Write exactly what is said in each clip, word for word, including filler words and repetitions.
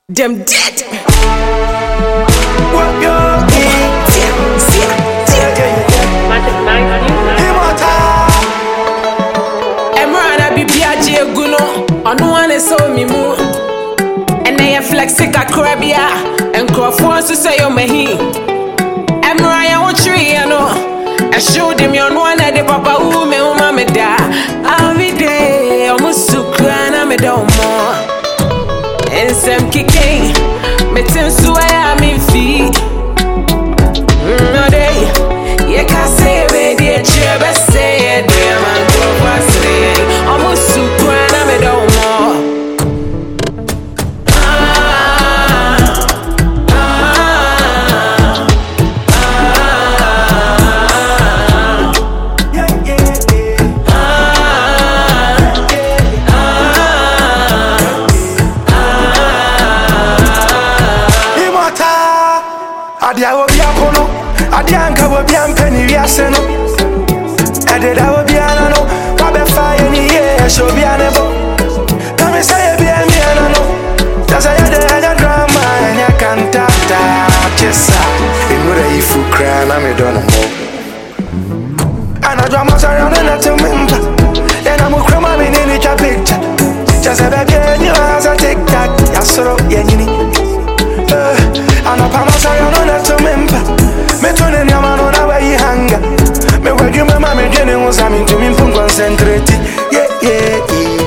Them dead. What you Emrana bibiaje guno onu ane so mi mu ene ye flexi kakra bia enkrofo so say yo mahi Emra ya wo three no I showed him your one de papa who me uma me da every day o musukra na me do mo ensem kike me tinsu ya mi fi no day ye ka say we dey chebe say dey man go say o musukra na me do mo Adia wo bia kono, adia nka wo bia mpani wiase no. Ededa wo bia na no, wa be fa ye ni ye so bia ne bo. Come say bia mi na no. Just say de ya drama nya kantata chesa. Imure ifu kra na me dono mo. Ana drama sorry na to member. Then I'm crema me ni cha picture. Just say bia ni was a tic tac. Ya soro ye ni. Eh, ana pa sorry no to member. Me to ne nyama no na we hanga. Me we give me mama gene unza mi to me concentrate. Yeah yeah yeah.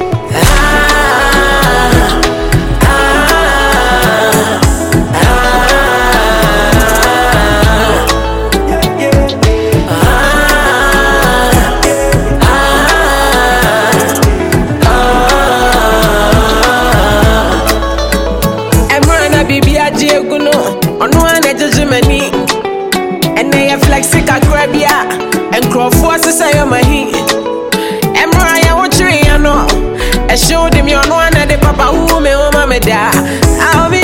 Onu ane judgmeni ene ye flexi kakra bia enkrofo asesa yo mahi Emra ya wo three no I showed him your no ane de papa who me o ma me da